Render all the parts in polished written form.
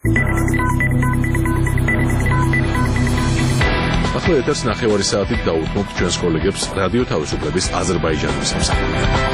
ახლა ეთერს 9 საათით დაუთმობთ ჩვენს კოლეგებს რადიო თავისუფლების აზერბაიჯანის სამსახურში.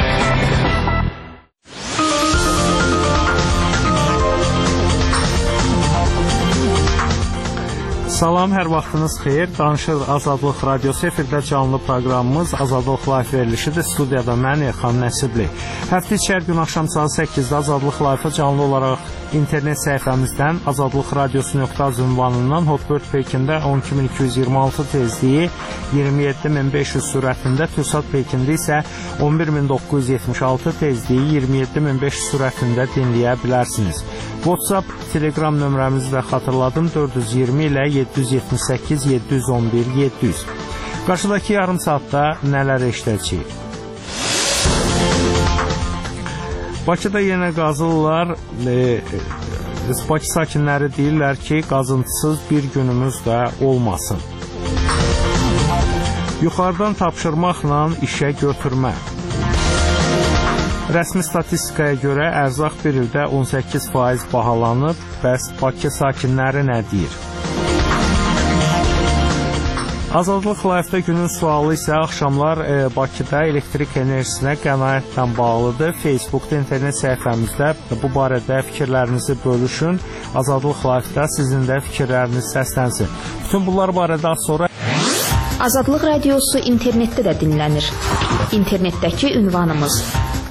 Salam, hər vaxtınız xeyir. Danışır Azadlıq Radiosu efirdə canlı proqramımız Azadlıq Live verilişidir. Studiyada mən Elxan Nəsibli. Həftə içi hər gün axşam saat 8-də Azadlıq Live-a canlı olaraq internet səhifəmizdən azadlıqradiosu.az ünvanından Hotbird Pekində 12226 tezliyi 27500 sürətində, TürkSat Pekində isə 11976 tezliyi 27500 sürətində dinləyə bilərsiniz. WhatsApp, Telegram nömrəmizi də xatırladım 420 ilə 778 711 700. Qarşıdakı yarım saatda nələr eşidəcəyik? Bakıda yenə qazırlar. Bakı sakinləri deyirlər ki, qazıntısız bir günümüz də olmasın. Yuxarıdan tapşırmaqla işə götürmə. Rəsmi statistikaya görə ərzaq bir ildə 18% bahalanıb. Bəs Bakı sakinləri nə deyir? Azadlıq Live-da günün sualı isə axşamlar Bakıda elektrik enerjisinə qənaətlə bağlıdır. Facebookda, internet səhifəmizdə bu barədə fikirlərinizi bölüşün. Azadlıq Live-da sizin də fikirləriniz səslənsin. Bütün bunlar barədə az sonra Azadlıq Radiosu internetdə də dinlənir. İnternetdəki ünvanımız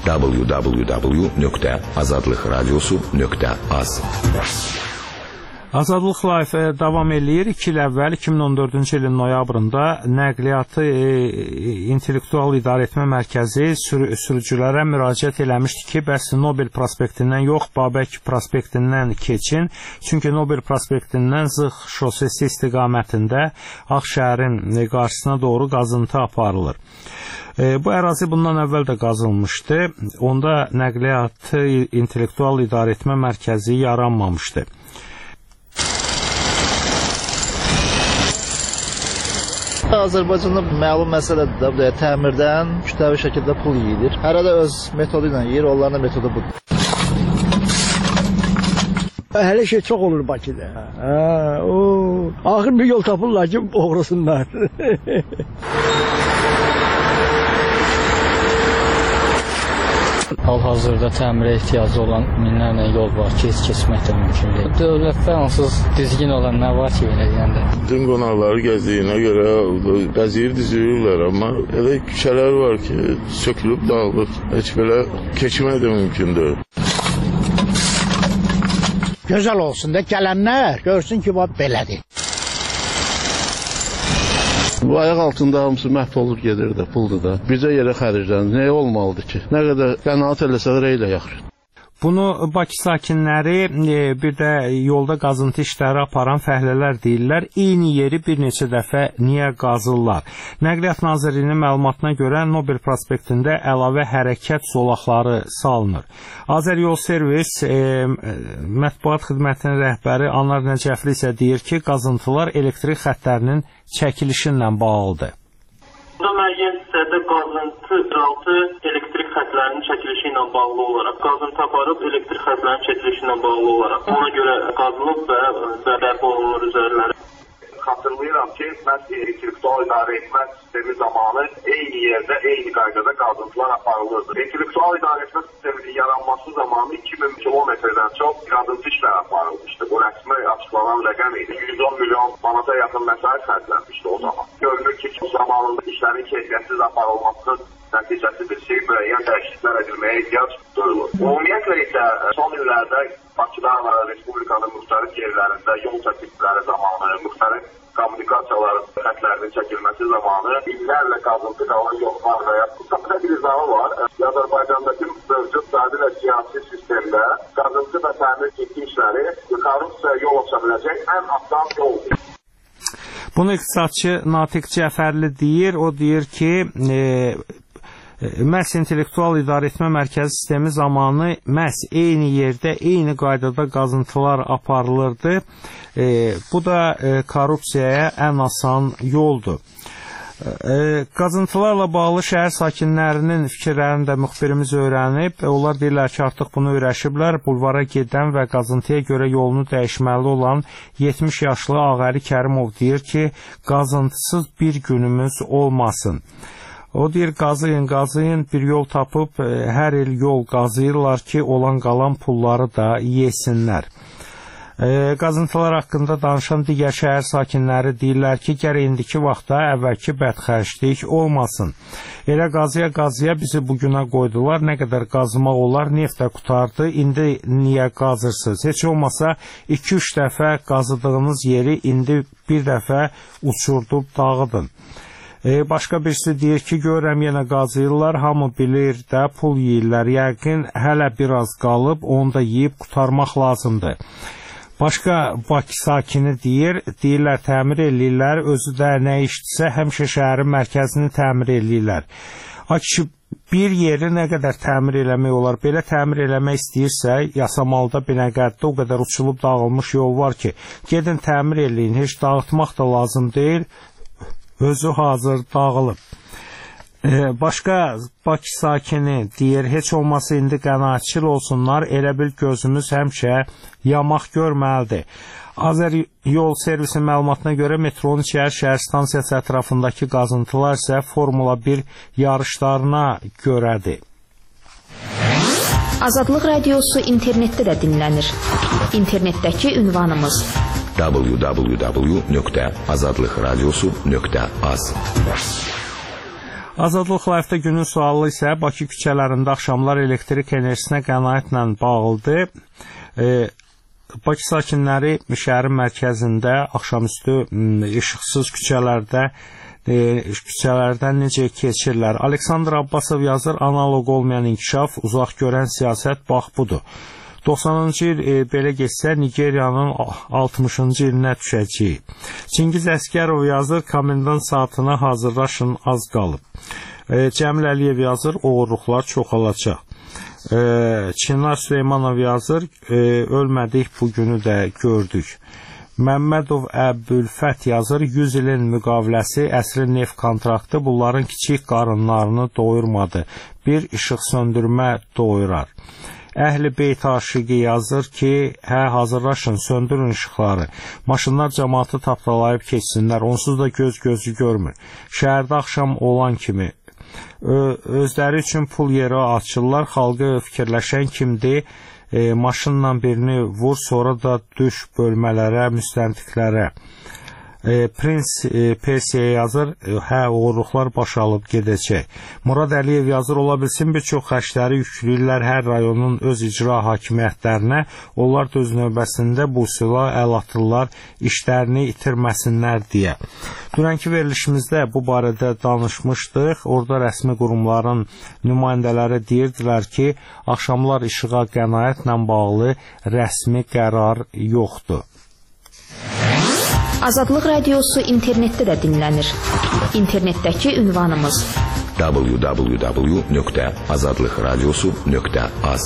www.azadlıqradiosu.az. Azadlıq Live davam eləyir. 2 il əvvəl 2014-cü ilin noyabrında Nəqliyyatı İntellektual İdarəetmə Mərkəzi sürücülərə müraciət eləmişdi ki, bəs Nobel prospektindən yox, Babək prospektindən keçin. Çünki Nobel prospektindən Zıx şosesi istiqamətində Ağşəhərin qarşısına doğru qazıntı aparılır. Bu ərazi bundan əvvəl də qazılmışdı. Onda Nəqliyyatı İntellektual İdarəetmə Mərkəzi yaranmamışdı. Azərbaycanda məlum məsələdir də təmirdən kütləvi şəkildə pul yeyilir. Hərə də öz metodu ilə yeyir, onların da metodu budur. Hələ şey çox olur Bakıda. Axır bir yol tapırlar ki, oğrusunlar. Hal-hazırda təmirə ehtiyacı olan minlərlə yol var ki, heç keçmək də mümkün deyil. Dövlətdə onsuz dizgin olan nə var ki, elə deyəndə? Bütün qonaqları gəzdiyinə görə qəziyib dizilirlər, amma elə küçələr var ki, sökülüb dağılır. Heç belə keçmək də mümkün deyil. Gözəl olsun da gələnlər görsün ki, belədir. Bu ayaq altında hamısı məhv olur gedir də, puldur da. Bizə yerə xərclənir. Nəyə olmalıdır ki? Nə qədər qənaət eləsələr elə yaxşı. Bunu Bakı sakinləri, bir də yolda qazıntı işləri aparan fəhlələr deyirlər. Eyni yeri bir neçə dəfə niyə qazırlar? Nəqliyyat Nazirliyinin məlumatına görə Nobel prospektində əlavə hərəkət zolaqları salınır. Azəryol Servis mətbuat xidmətinin rəhbəri Anar Nəcəfli isə deyir ki, qazıntılar elektrik xəttlərinin çəkilişi ilə bağlıdır. Burada müəyyən hissədə qazıntı altı elektrik xətlərinin çəkilişi ilə bağlı olaraq, qazıntı aparıb elektrik xətlərinin çəkilişi ilə bağlı olaraq ona görə qazılıb və bərpa olunur üzərləri. Xatırlayıram ki, məhz intellektual idarəetmə sistemi zamanı eyni yerdə, eyni qaydada qazıntılar aparılırdı. İntellektual idarəetmə sisteminin yaranması zamanı 2000 kilometrdən çox qazıntı işləri aparılmışdı. Bu rəsmi açıqlanan rəqəm idi. 110 milyon manata yaxın məsələ xərclənmişdi o zaman. Görünür ki, zamanında işlərin keyfiyyətsiz aparılması nəticəsidir ki, müəyyən dəyişikliklər edilməyə ehtiyac duyulur. Ümumiyyətlə isə son illərdə Bakıda və Respublikanın müxtəlif yerlərində yol çəkilişləri zamanı, müxtəlif kommunikasiyalar xətlərinin çəkilməsi zamanı illərlə qazıntı qalan yollar və bu bir izahı var. Azərbaycandakı mövcud sadi və siyasi sistemdə qazıntı və təmir işləri korrupsiya yol aça biləcək ən asan yoldur. Bunu iqtisadçı Natiq Cəfərli deyir. O deyir ki, məhz intellektual idarəetmə mərkəzi sistemi zamanı məhz eyni yerdə, eyni qaydada qazıntılar aparılırdı. Bu da korrupsiyaya ən asan yoldur. Qazıntılarla bağlı şəhər sakinlərinin fikirlərini də müxbirimiz öyrənib. Onlar deyirlər ki, artıq bunu öyrəşiblər. Bulvara gedən və qazıntıya görə yolunu dəyişməli olan 70 yaşlı Ağəli Kərimov deyir ki, qazıntısız bir günümüz olmasın. O deyir, qazıyın, bir yol tapıb, hər il yol qazıyırlar ki, olan qalan pulları da yesinlər. Qazıntılar haqqında danışan digər şəhər sakinləri deyirlər ki, gərək indiki vaxtda əvvəlki bədxərclik olmasın. Elə qazıya bizi bugüna qoydular, nə qədər qazmaq olar, neft də qutardı, indi niyə qazırsınız? Heç olmasa 2-3 dəfə qazıdığınız yeri indi bir dəfə uçurdub dağıdın. Başqa birisi deyir ki, görürəm yenə qazıyırlar, hamı bilir də pul yeyirlər, yəqin hələ biraz qalıb, onu da yeyib qutarmaq lazımdır. Başqa Bakı sakini deyirlər təmir eləyirlər, özü də nə işdirsə həmişə şəhərin mərkəzini təmir eləyirlər. Kişi, bir yeri nə qədər təmir eləmək olar, belə təmir eləmək istəyirsə, Yasamalda, Binəqədidə o qədər uçulub dağılmış yol var ki, gedin təmir eləyin, heç dağıtmaq da lazım deyil, özü hazır dağılıb. Başqa Bakı sakini deyir, heç olmasa indi qənaətçil olsunlar, elə bil gözümüz həmişə yamaq görməlidir. Azər yol servisi məlumatına görə metronun şəhər stansiyası ətrafındakı qazıntılar isə Formula 1 yarışlarına görədir. Azadlıq radiosu internetdə də dinlənir. İnternetdəki ünvanımız www.azadlıqradiosu.az. Azadlıq Live-da günün sualı isə Bakı küçələrində axşamlar elektrik enerjisinə qənaətlə bağlıdır. Bakı sakinləri şəhərin mərkəzində axşamüstü işıqsız küçələrdən necə keçirlər? Aleksandr Abbasov yazır, analoq olmayan inkişaf, uzaq görən siyasət bax budur. 90-cı il belə geçsə Nigeriyanın 60-cı ilinə düşəcəyik. Çingiz Əskərov yazır, komendant saatına hazırlaşın, az qalıb. Cəmil Əliyev yazır, oğurluqlar çoxalacaq. Çinar Süleymanov yazır, ölmədik, bugünü də gördük. Məmmədov Əbülfət yazır, 100 ilin müqaviləsi, əsrin neft kontraktı bunların kiçik qarınlarını doyurmadı. Bir işıq söndürmə doyurar. Əhl-i Beyt aşiqi yazır ki, hazırlaşın, söndürün işıqları. Maşınlar cəmaatı tapdalayıb keçsinlər, onsuz da gözü görmür. Şəhərdə axşam olan kimi özləri üçün pul yeri açırlar, xalqı fikirləşən kimdir, maşınla birini vur, sonra da düş bölmələrə, müstəntiqlərə. Prins Persiya yazır, oğurluqlar başalıb gedəcək. Murad Əliyev yazır, ola bilsin bir çox xərcləri yükləyirlər hər rayonun öz icra hakimiyyətlərinə, onlar da öz növbəsində bu üsula əl atırlar, işlərini itirməsinlər deyə. Dünənki verilişimizdə bu barədə danışmışdıq, orada rəsmi qurumların nümayəndələri deyirdilər ki, axşamlar işığa qənaətlə bağlı rəsmi qərar yoxdur. Azadlıq radiosu internetdə də dinlənir. İnternetdəki ünvanımız www.azadlıqradiosu.az.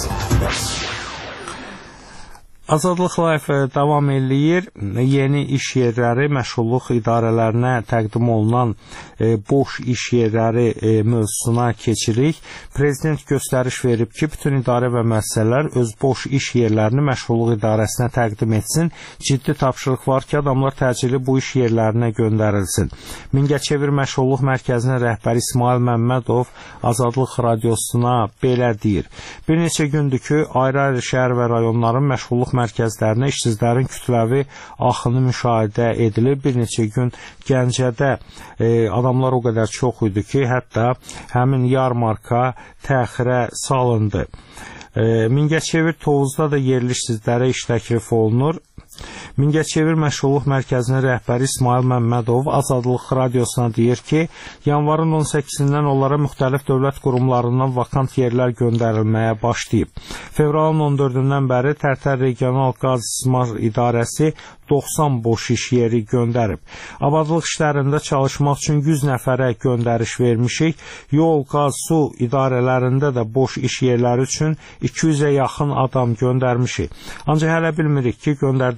Azadlıq Live davam eləyir. Yeni iş yerləri məşğulluq idarələrinə təqdim olunan boş iş yerləri mövzusuna keçirik. Prezident göstəriş verib ki, bütün idarə və müəssisələr öz boş iş yerlərini məşğulluq idarəsinə təqdim etsin. Ciddi tapşırıq var ki, adamlar təcili bu iş yerlərinə göndərilsin. Mingəçevir Məşğulluq Mərkəzinin rəhbəri İsmail Məmmədov Azadlıq radiosuna belə deyir. Bir neçə gündür ki, ayrı-ayrı şəhər və rayonların məşğulluq mərkəzlərinə işsizlərin kütləvi axını müşahidə edilir. Bir neçə gün Gəncədə adamlar o qədər çox idi ki, hətta həmin yarmarka təxirə salındı. Mingəçevir Tovuzda da yerli işsizlərə iş təklif olunur. Mingəçevir Məşğulluq Mərkəzinin rəhbəri İsmail Məmmədov Azadlıq radiosuna deyir ki, yanvarın 18-dən onlara müxtəlif dövlət qurumlarından vakant yerlər göndərilməyə başlayıb. Fevralın 14-dən bəri Tərtər Regional Qaz İstismar İdarəsi 90 boş iş yeri göndərib. Abadlıq işlərində çalışmaq üçün 100 nəfərə göndəriş vermişik. Yol, qaz, su idarələrində də boş iş yerləri üçün 200-ə yaxın adam göndərmişik. Ancaq hələ bilmirik ki, göndərdiyimiz adamlar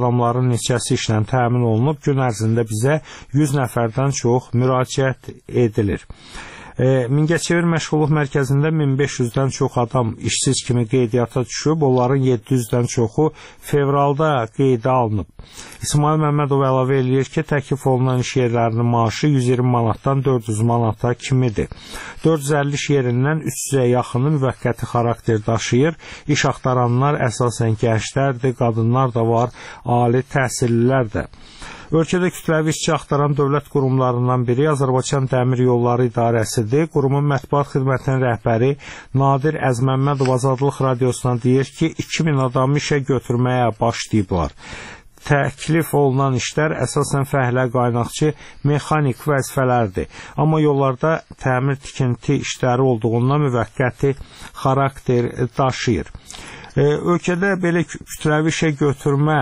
adamların neçəsi işlə təmin olunub, gün ərzində bizə 100 nəfərdən çox müraciət edilir. Mingəçevir məşğulluq mərkəzində 1500-dən çox adam işsiz kimi qeydiyyata düşüb, onların 700-dən çoxu fevralda qeydə alınıb. İsmail Məmmədov əlavə eləyir ki, təklif olunan iş yerlərinin maaşı 120 manatdan 400 manata kimidir. 450 iş yerindən 300-ə yaxını müvəqqəti xarakter daşıyır. İş axtaranlar əsasən gənclərdir, qadınlar da var, ali təhsillilər də. Ölkədə kütləvi işçi axtaran dövlət qurumlarından biri Azərbaycan Dəmir Yolları İdarəsidir. Qurumun mətbuat xidmətinin rəhbəri Nadir Əzməmmədov Azadlıq Radiosuna deyir ki, 2000 adamı işə götürməyə başlayıblar. Təklif olunan işlər əsasən fəhlə, qaynaqçı, mexanik vəzifələrdir. Amma yollarda təmir tikinti işləri olduğundan müvəqqəti xarakter daşıyır. Ölkədə belə kütləvi işə götürmə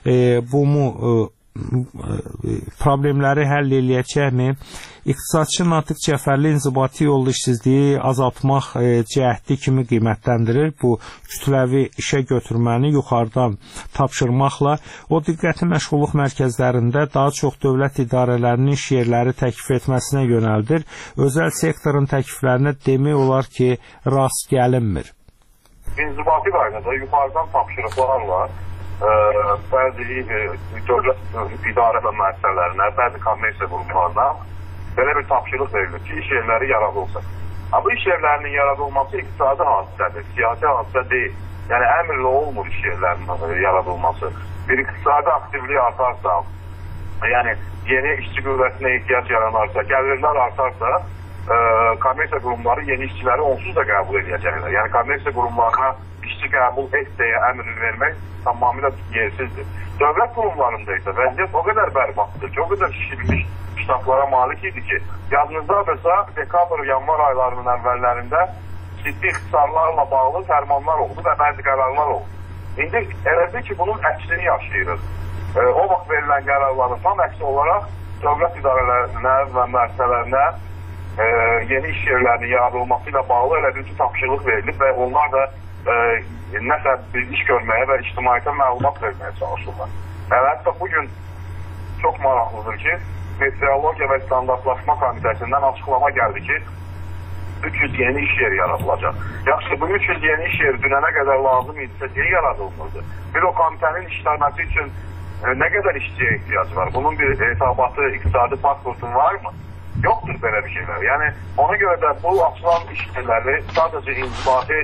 problemləri həll eləyəcəkmi? İqtisadçı Natiq Cəfərli inzibati yollu işsizliyi azaltmaq cəhdi kimi qiymətləndirir. Bu kütləvi işə götürməni yuxarıdan tapşırmaqla o diqqəti məşğulluq mərkəzlərində daha çox dövlət idarələrinin iş yerləri təklif etməsinə yönəldir. Özəl sektorun təkliflərinə demək olar ki, rast gəlinmir. İnzibati qaydada yuxarıdan tapşırıqlarla bəzi dövlət idarə və müəssisələrinə, bəzi kommersiya qurumlarına belə bir tapşırıq verilir ki, iş yerləri yaradılsın. Bu iş yerlərinin yaradılması iqtisadi hadisədir, siyasi hadisə deyil. Yəni, əmrlə olmur iş yerlərinin yaradılması. Bir iqtisadi aktivliyi artarsa, yəni yeni işçi qüvvəsinə ehtiyac yaranarsa, gəlirlər artarsa, kommersiya qurumları yeni işçiləri onsuz da qəbul edəcəklər. Yəni, kommersiya qurumlarına işçi qəbul et deyə əmr vermək tamamilə yersizdir. Dövlət qurumlarında isə vəziyyət o qədər bərbaddır ki, o qədər şişirilmiş ştatlara malik idi ki, yadınızdadırsa dekabr, yanvar aylarının əvvəllərində ciddi ixtisarlarla bağlı fərmanlar oldu və bəzi qərarlar oldu. İndi elədir ki, bunun əksini yaşayırıq. O vaxt verilən qərarların tam əksi olaraq dövlət idarələrinə və müəssisələrinə yeni iş yerlərinin yaradılması ilə bağlı elə bir tapşırıq verilib və onlar da nəsə bir iş görməyə və ictimaiyyətə məlumat verməyə çalışırlar. Hətta bugün çox maraqlıdır ki, Meteorologiya və Standartlaşma Komitəsindən açıqlama gəldi ki, 300 yeni iş yeri yaradılacaq. Yaxşı, bu 300 yeni iş yeri dünənə qədər lazım idisə niyə yaradılmırdı? Bir o komitənin işləməsi üçün nə qədər işçiyə ehtiyac var? Bunun bir hesabatı, iqtisadi pasportun varmı? Yoxdur belə bir şeylər. Yəni, ona görə də bu açılan iş yerləri sadəcə inzibati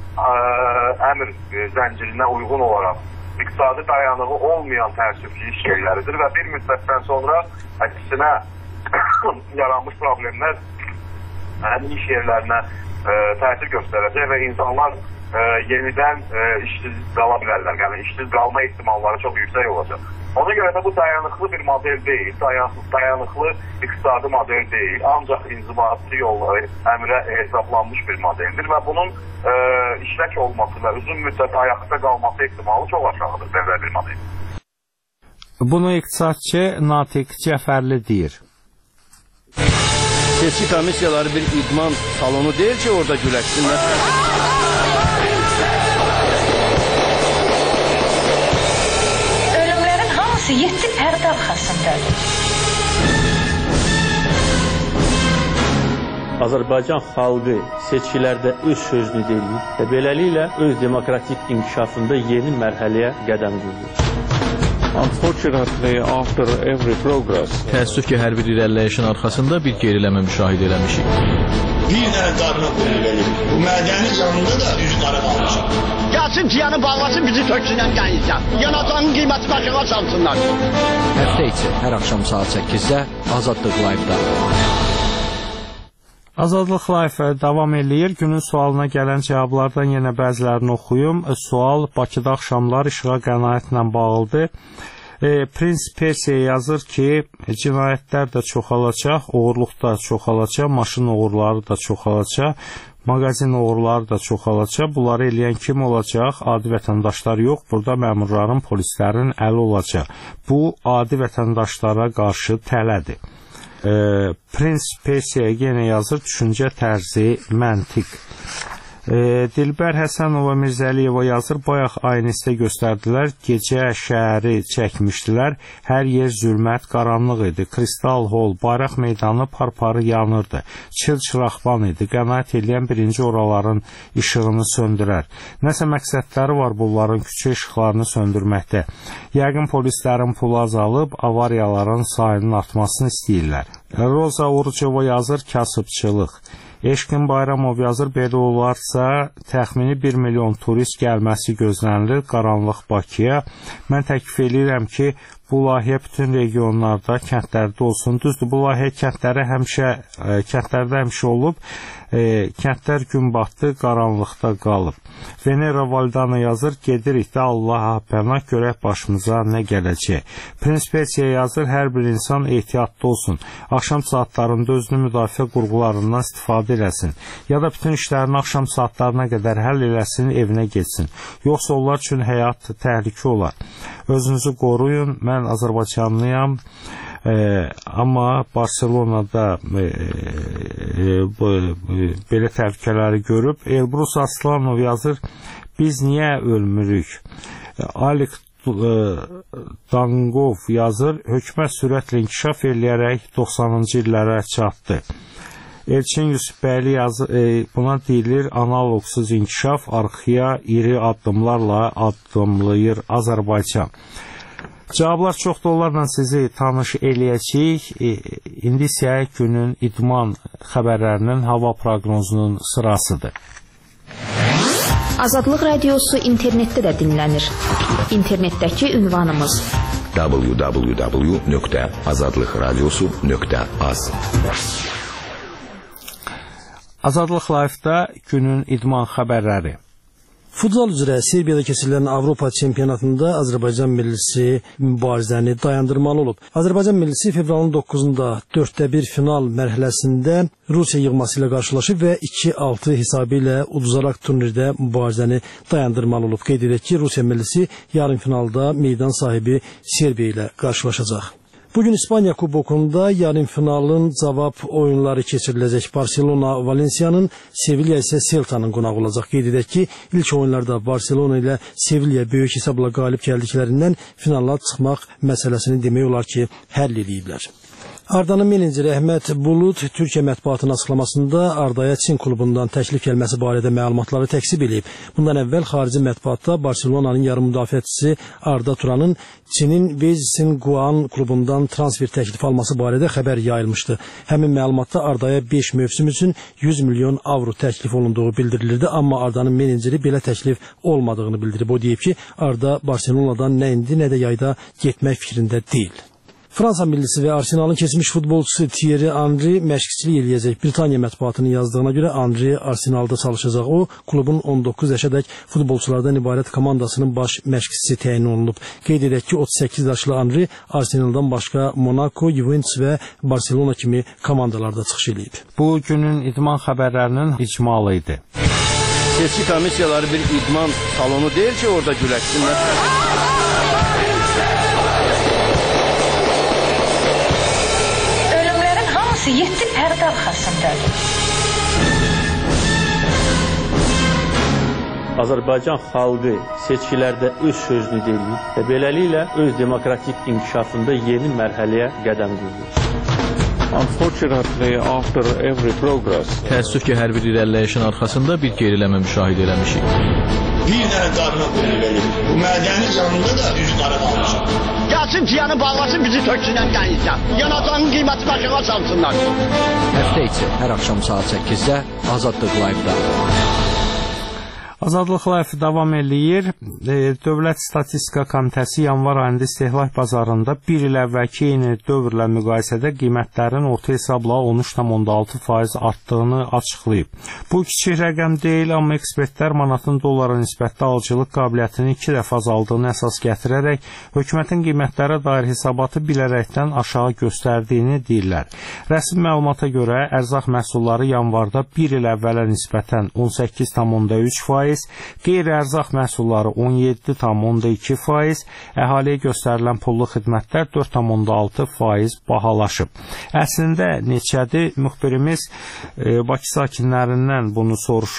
əmr zəncirinə uyğun olaraq iqtisadi dayanığı olmayan təəssüfli iş yerləridir və bir müddətdən sonra əksinə yaranmış problemlər həmin iş yerlərinə təsir göstərəcək və insanlar yenidən işsiz qala bilərlər. Yəni, işsiz qalma ehtimalları çox yüksək olacaq. Ona görə də bu dayanıqlı bir model deyil, dayanıqlı iqtisadi model deyil, ancaq inzibati yolla əmrə hesablanmış bir modeldir və bunun işlək olması və uzun müddət ayaqda qalması ehtimalı çox aşağıdır belə bir model. Bunu iqtisadçı Natiq Cəfərli deyir. Seçki komissiyaları bir idman salonu deyil ki, orada güləşsinlər. Ölümlərin hamısı 7 pərdə arxasındadır. Azərbaycan xalqı seçkilərdə öz sözünü deyir və beləliklə öz demokratik inkişafında yeni mərhələyə qədəm qoyur. Unfortunately, after every progress, təəssüf ki, hər bir irəliləyişin arxasında bir geriləmə müşahidə eləmişik. Bir dənə qarına qoyulur. Bu mədəni canında da üz qara qalmışıq. Gəlsin ciyanı bağlasın, bizi töksünən gəlirsən. Yanacağın qiyməti başına çalsınlar. Həftə içi hər axşam saat 8-də Azadlıq Live-da. Azadlıq Live davam eləyir. Günün sualına gələn cavablardan yenə bəzilərini oxuyum. Sual Bakıda axşamlar işığa qənaətlə bağlıdır. Prins Persiya yazır ki, cinayətlər də çoxalacaq, oğurluq da çoxalacaq, maşın oğurları da çoxalacaq, mağazin oğurları da çoxalacaq. Bunları eləyən kim olacaq? Adi vətəndaşlar yox, burada məmurların, polislərin əli olacaq. Bu, adi vətəndaşlara qarşı tələdir. Prins Persiya yenə yazır, düşüncə tərzi, məntiq. Dilbər Həsənova Mirzəliyeva yazır, bayaq aynistə göstərdilər, gecə şəhəri çəkmişdilər, hər yer zülmət, qaranlıq idi, Kristal Hol, Bayraq meydanı parparı yanırdı, çıl-çıraqban idi, qənaət edən birinci oraların işığını söndürər. Nəsə məqsədləri var bunların küçə işıqlarını söndürməkdə. Yəqin polislərin pulu azalıb, avariyaların sayının artmasını istəyirlər. Roza Orucova yazır, kasıbçılıq. Eşqin Bayramov yazır, belə olarsa təxmini 1 milyon turist gəlməsi gözlənilir qaranlıq Bakıya. Mən təklif edirəm ki, bu layihə bütün regionlarda, kəndlərdə olsun. Düzdür, bu layihə kəndlərdə həmişə olub. Kəndlər gün batdı, qaranlıqda qalıb. Venera Valdana yazır, gedirik də Allaha pənah, görək başımıza nə gələcək. Prinspesiya yazır, hər bir insan ehtiyatlı olsun. Axşam saatlarında özünü müdafiə qurğularından istifadə eləsin. Ya da bütün işlərini axşam saatlarına qədər həll eləsin, evinə geçsin. Yoxsa onlar üçün həyat təhlükə olar. Özünüzü qoruyun, mən Azərbaycanlıyam. Amma Barcelonada belə təhlükələri görüb. Elbrus Aslanov yazır, biz niyə ölmürük? Alik Dangov yazır, hökumət sürətlə inkişaf eləyərək 90-cı illərə çatdı. Elçin Yusufbəyli yazır, buna deyilir analogsuz inkişaf, arxaya iri addımlarla addımlayır Azərbaycan. Cavablar çoxdur, onlarla sizi tanış eləyəcəyik. İndi isə günün idman xəbərlərinin hava proqnozunun sırasıdır. Azadlıq Radiosu internetdə də dinlənir. İnternetdəki ünvanımız www.azadlıqradiosu.az. Azadlıq Live-da günün idman xəbərləri. Futsal üzrə Serbiyada keçirilən Avropa çempionatında Azərbaycan millisi mübarizəni dayandırmalı olub. Azərbaycan millisi fevralın 9-da 4-1 final mərhələsində Rusiya yığması ilə qarşılaşıb və 2-6 hesabı ilə uduzaraq turnirdə mübarizəni dayandırmalı olub. Qeyd edək ki, Rusiya millisi yarım finalda meydan sahibi Serbiya ilə qarşılaşacaq. Bugün İspanya kubokunda yarım finalın cavab oyunları keçiriləcək. Barcelona Valensiyanın, Sevilla isə Celta'nın qonağı olacaq. Qeyd edək ki, ilk oyunlarda Barcelona ilə Sevilla böyük hesabla qalib gəldiklərindən finala çıxmaq məsələsini demək olar ki, həll ediblər. Ardanın meneceri Əhməd Bulut Türkiyə mətbuatının açıqlamasında Ardaya Çin klubundan təklif gəlməsi barədə məlumatları təksib edib. Bundan əvvəl xarici mətbuatda Barcelonanın yarım müdafiəçisi Arda Turanın Çinin Weizisin Guan klubundan transfer təklif alması barədə xəbər yayılmışdı. Həmin məlumatda Ardaya 5 mövsüm üçün 100 milyon avro təklif olunduğu bildirilirdi, amma Ardanın meneceri belə təklif olmadığını bildirib. O deyib ki, Arda Barcelonadan nə indi, nə də yayda getmək fikrində deyil. Fransa millisi və Arsenalın keçmiş futbolçusu Thierry Henry məşqçilik eləyəcək. Britaniya mətbuatının yazdığına görə Henry Arsenalda çalışacaq. O, klubun 19 yaşadək futbolçulardan ibarət komandasının baş məşqçisi təyin olunub. Qeyd edək ki, 38 yaşlı Henry Arsenaldan başqa Monaco, Juventus və Barcelona kimi komandalarda çıxış eləyib. Bu günün idman xəbərlərinin icmalı idi. Seçki komissiyaları bir idman salonu deyil ki, orada güləşsinlər. Hamısı 7 pərdə arxasındadır. Azərbaycan xalqı seçkilərdə öz sözünü deyir və beləliklə öz demokratik inkişafında yeni mərhələyə qədəm qoyur. Unfortunately, after every progress, təəssüf ki, hər bir irəliləyişin arxasında bir geriləmə müşahidə eləmişik. Bir dənə qarına verir. Bu mədəni canında da üz qara qalmışıq. Gəlsin ciyanı bağlasın, bizi töksünən qənizdən. Yanacağın qiyməti başına salsınlar. Həftə içi hər axşam saat 8-də Azadlıq Live-da. Azadlıq Live davam eləyir. Dövlət Statistika Komitəsi yanvar ayında istehlak bazarında bir il əvvəlki eyni dövrlə müqayisədə qiymətlərin orta hesabla 13,6% artdığını açıqlayıb. Bu kiçik rəqəm deyil, amma ekspertlər manatın dollara nisbətdə alıcılıq qabiliyyətinin 2 dəfə azaldığını əsas gətirərək hökumətin qiymətlərə dair hesabatı bilərəkdən aşağı göstərdiyini deyirlər. Rəsmi məlumata görə ərzaq məhsulları yanvarda bir il əvvələ nisbətən 18,3%, qeyri-ərzaq məhsulları 17,2%, əhaliyə göstərilən pullu xidmətlər 4,6% bahalaşıb. Əslində neçədir? Müxbirimiz Bakı sakinlərindən bunu soruşub.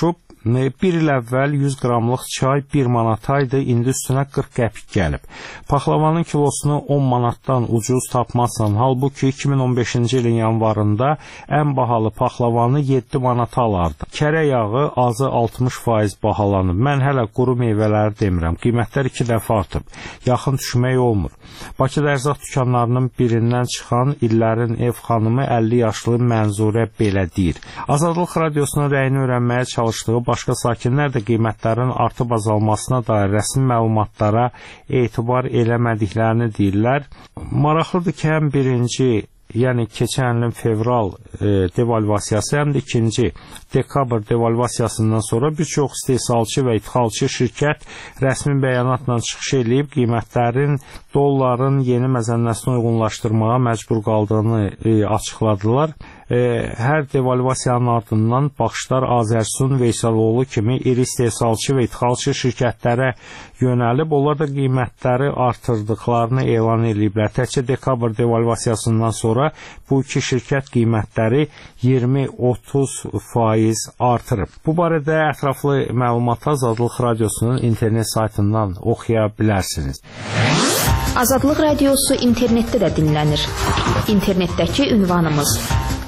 Bir il əvvəl 100 qramlıq çay 1 manata idi, indi üstünə 40 qəpik gəlib. Paxlavanın kilosunu 10 manatdan ucuz tapmazsan, halbuki 2015-ci ilin yanvarında ən bahalı paxlavanı 7 manata alardı. Kərə yağı azı 60% bahalanıb. Mən hələ quru meyvələri demirəm. Qiymətlər 2 dəfə artıb. Yaxın düşmək olmur. Bakıda ərzaq dükanlarının birindən çıxan illərin ev xanımı 50 yaşlı Mənzurə belə deyir. Azadlıq radiosunun rəyini öyrənməyə çalışdığı başqa sakinlər də qiymətlərin artıb azalmasına dair rəsmi məlumatlara etibar eləmədiklərini deyirlər. Maraqlıdır ki, həm birinci, yəni keçən ilin fevral devalvasiyası, həm də ikinci dekabr devalvasiyasından sonra bir çox istehsalçı və ixalçı şirkət rəsmi bəyanatla çıxış edib qiymətlərin dolların yeni məzənnəsini uyğunlaşdırmağa məcbur qaldığını açıqladılar. Hər devalvasiyanın ardından baxışlar Azərsun, Veysaloğlu kimi iri istehsalçı və ixalçı şirkətlərə yönəlib, onlar da qiymətləri artırdıqlarını elan ediblər. Təkcə dekabr devalvasiyasından sonra bu iki şirkət qiymətləri 20-30% artırıb. Bu barədə ətraflı məlumatı Azadlıq Radiosunun internet saytından oxuya bilərsiniz. Azadlıq Radiosu internetdə də dinlənir. İnternetdəki ünvanımız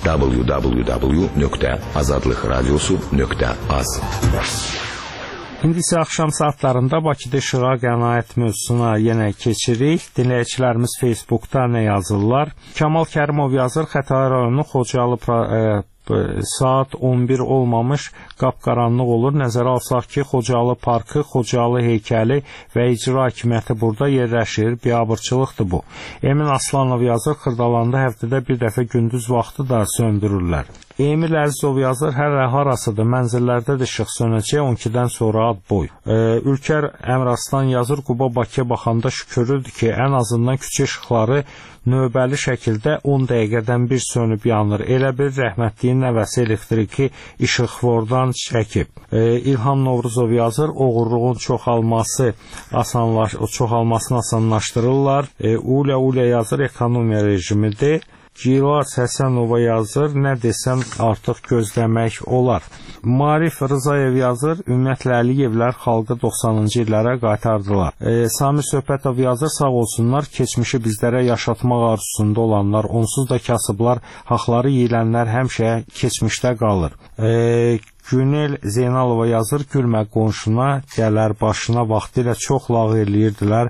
www.azadlıqradiosu.az. İndi isə axşam saatlarında Bakıda işığa qənaət mövzusuna yenə keçirik. Dinləyicilərimiz Facebookda nə yazırlar? Kamal Kərimov yazır, Xətai rayonu Xocalı saat 11 olmamış qapqaranlıq olur. Nəzərə alsaq ki, Xocalı parkı, Xocalı heykəli və icra hakimiyyəti burada yerləşir. Biabırçılıqdır bu. Emin Aslanov yazır, Xırdalanda həftədə bir dəfə gündüz vaxtı da söndürürlər. Emil Əzizov yazır, hələ harasıdır, mənzillərdə də işıq sönəcək 12-dən sonra ad boy. Ülkər Əmraslan yazır, Quba Bakıya baxanda şükürüdür ki, ən azından küçük işıqları növbəli şəkildə 10 dəqiqədən bir sönüb yanır. Elə bir rəhmətliyin nəvəsi elektriki işıqvordan çəkib. İlham Novruzov yazır, oğurluğun çoxalmasını asanlaşdırırlar. Ulə yazır, ekonomiya rejimidir. Gilad Həsənova yazır, nə desəm artıq gözləmək olar. Marif Rızayev yazır, ümumiyyətlə Əliyevlər xalqı 90-cı illərə qaytardılar. Samir Söhbətov yazır, sağ olsunlar, keçmişi bizlərə yaşatmaq arzusunda olanlar, onsuz da kasıblar, haqları yiyilənlər həmişə keçmişdə qalır. Günel Zeynalova yazır, gülmə qonşuna, gələr başına vaxtilə çox lağ eləyirdilər.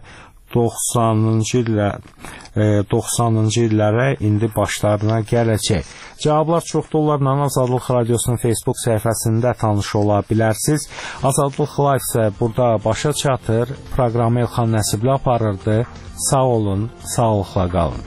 90-cı illərə indi başlarına gələcək. Cavablar çoxdur, onlarla Azadlıq Radiosunun Facebook səhifəsində tanış ola bilərsiniz. Azadlıq Live isə burada başa çatır. Proqramı Elxan Nəsibli aparırdı. Sağ olun, sağlıqla qalın.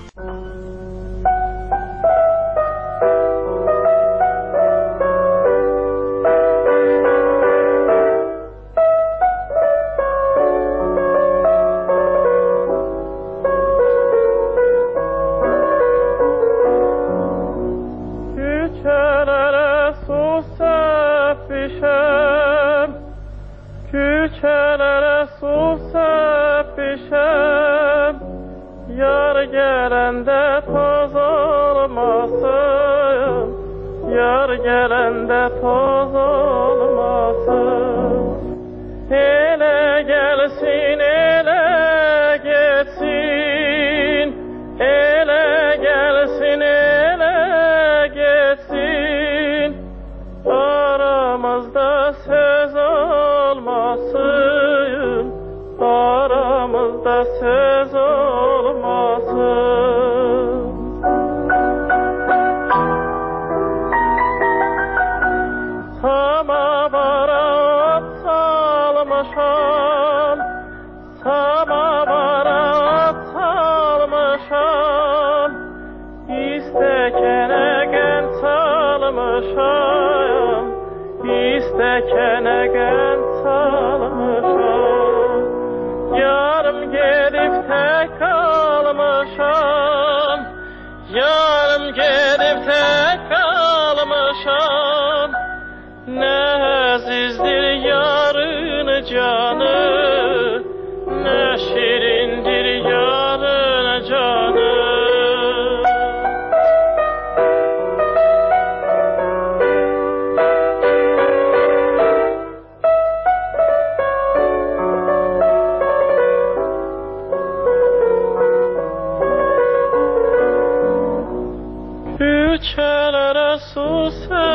su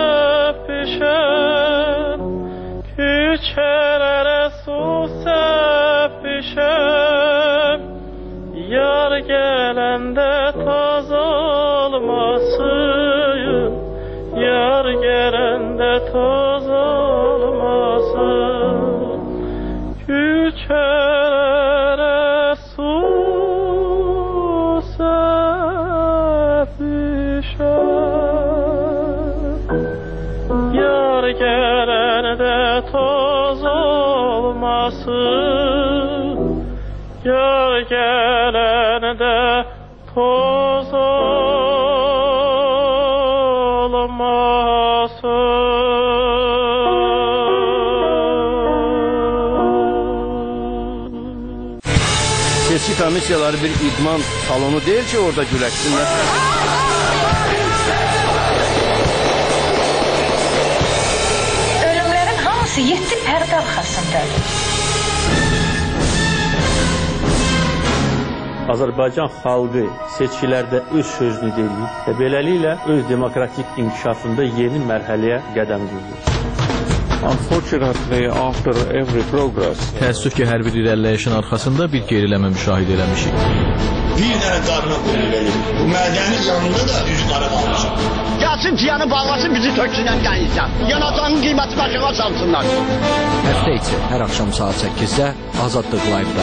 sepişen, küçelere su sepişen, yar gelende toz olmasın, yar gelende toz olmasın, küçelere su yar gelende toz olmasın, yar gelende toz olmasın. Seçki komissiyaları bir idman salonu değil ki orada güləşsinlər. Ölümlərin hamısı 7 pərdə arxasındadır. Azərbaycan xalqı seçkilərdə öz sözünü deyir və beləliklə öz demokratik inkişafında yeni mərhələyə qədəm qoyur. Unfortunately, after every progress, təəssüf ki, hər bir irəliləyişin arxasında bir geriləmə müşahidə eləmişik. Bir dənə qarına verir. Bu mədəni canında da üz qara qalmışıq. Gəlsin ciyanı bağlasın, bizi töksünən gəlirsən. Yanacağın qiyməti başına salsınlar. Həftə içi hər axşam saat 8-də Azadlıq Live-da.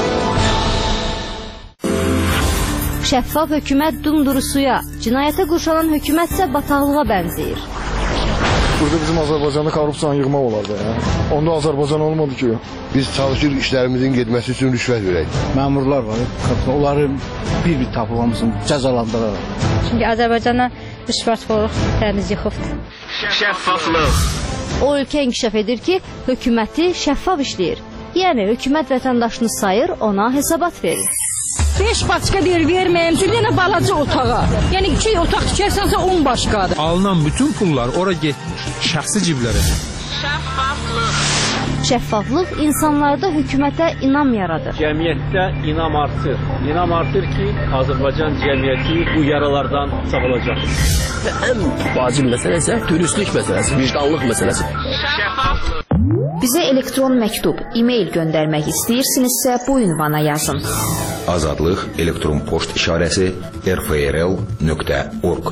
Şəffaf hökumət dumdurusuya, cinayətə qurşanan hökumət isə bataqlığa bənzəyir. Burada bizim Azərbaycanda korrupsiyanı yığmaq olardı. Onda Azərbaycan olmadı ki. Biz çalışırıq işlərimizin getməsi üçün rüşvət verək. Məmurlar var, onları bir-bir tapılmamızın cəzalandıraraq. Çünki Azərbaycana rüşvətxorluq təmiz yıxıbdır. Şəffaflıq. O ölkə inkişaf edir ki, hökuməti şəffaf işləyir. Yəni, hökumət vətəndaşını sayır, ona hesabat verir. 5 başqa deyir verməyim, bir dənə balaca otağa. Yəni 2 otaq tikərsənsə 10 başqadır. Alınan bütün pullar ora getmir, şəxsi ciblərə. Şəffaflıq. Şəffaflıq insanlarda hökumətə inam yaradır. Cəmiyyətdə inam artır. İnam artır ki, Azərbaycan cəmiyyəti bu yaralardan sağolacaq. Və ən vacib məsələ isə dürüstlük məsələsi, vicdanlıq məsələsi. Şəffaflıq. Bizə elektron məktub, e-mail göndərmək istəyirsinizsə bu ünvana yazın. Azadlıq elektron poçt işarəsi rfrl.org.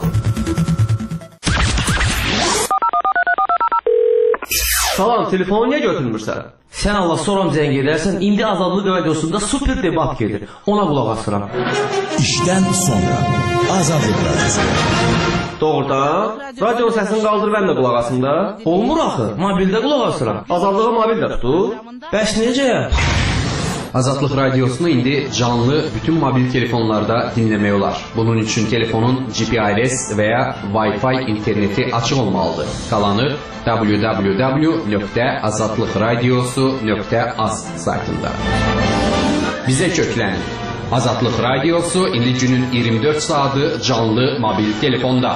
Salam, telefonu niyə götürmürsən? Sən Allah soram zəng edərsən, indi Azadlıq radiosunda super debat gedir. Ona qulaq asıram. İşdən sonra Azadlıq radiosu. Doğrudan, radio səsini qaldır mən də qulaq asım da. Olmur axı, mobildə qulaq asıram. Azadlığı mobildə tutur. Bəs necə? Azadlıq radiosunu indi canlı bütün mobil telefonlarda dinləmək olar. Bunun üçün telefonun GPRS və ya Wi-Fi interneti açıq olmalıdır. Qalanı www.azadlıqradiosu.az saytında. Bizə köklənin. Azadlıq radiosu indi günün 24 saatı canlı mobil telefonda.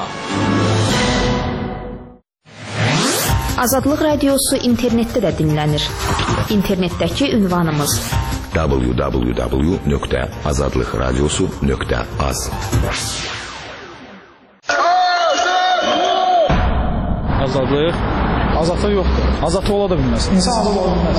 Azadlıq radiosu internetdə də dinlənir. İnternetdəki ünvanımız www.azadlıqradiosu.az. Azadlıq? Azadlıq yoxdur. Azadlıq ola da bilməz. İnsan azad ola bilməz.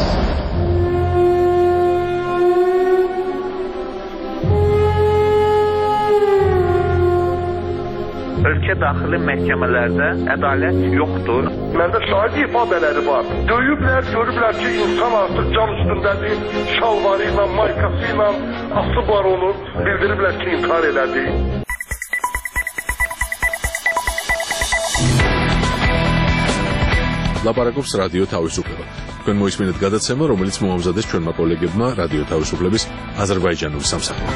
Ölkə daxili məhkəmələrdə ədalət yoxdur. Məndə şahid ifadələri var. Döyüblər, görüblər ki, insan artıq can üstündədir. Şalvarı ilə, maykası ilə asıb var onu. Bildiriblər ki, intihar elədi. ლაპარაკობს რადიო თავისუფლება. თქვენ მოისმინეთ გადაცემა, რომელიც მოამზადეს ჩვენმა კოლეგებმა რადიო თავისუფლების აზერბაიჯანული სამსახური.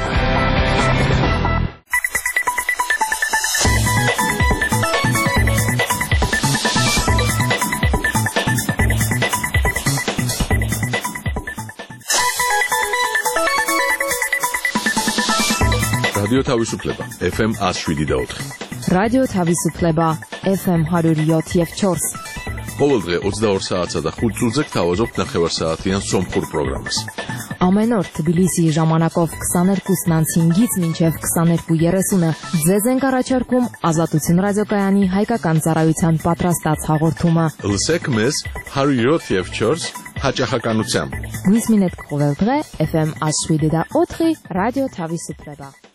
რადიო თავისუფლება FM 107.4. რადიო თავისუფლება FM 107.4. ყოველ დღე 22 საათსა და 5 წუთზე გთავაზობთ ნახევარსაათიან სომხურ პროგრამას. Ամեն օր Թբիլիսիի ժամանակով 22:05-ից մինչև 22:30-ը ձեզ ենք առաջարկում Ազատություն ռադիոկայանի հայկական ծառայության պատրաստած հաղորդումը։ Լսեք մեզ 107.4 հաճախականությամբ։ Գույս մինետ կողելդրե FM Աշվիդի դա օթրի ռադիո Թավիսուպլեբա։